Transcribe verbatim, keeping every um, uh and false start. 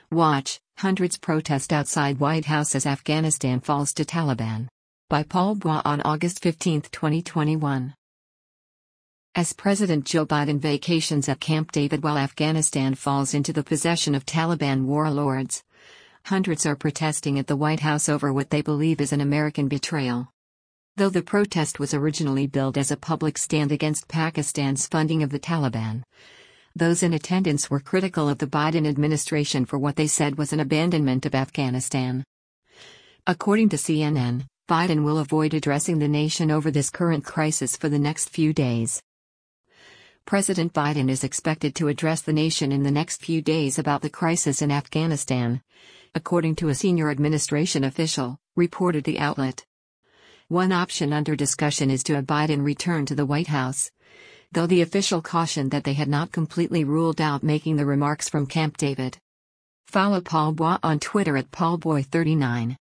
Watch, hundreds protest outside White House as Afghanistan falls to Taliban. By Paul Bois on August fifteenth, twenty twenty-one. As President Joe Biden vacations at Camp David while Afghanistan falls into the possession of Taliban warlords, hundreds are protesting at the White House over what they believe is an American betrayal. Though the protest was originally billed as a public stand against Pakistan's funding of the Taliban, those in attendance were critical of the Biden administration for what they said was an abandonment of Afghanistan. According to C N N, Biden will avoid addressing the nation over this current crisis for the next few days. President Biden is expected to address the nation in the next few days about the crisis in Afghanistan, according to a senior administration official, reported the outlet. One option under discussion is to have Biden return to the White House, though the official cautioned that they had not completely ruled out making the remarks from Camp David. Follow Paul Bois on Twitter at paul boy thirty-nine.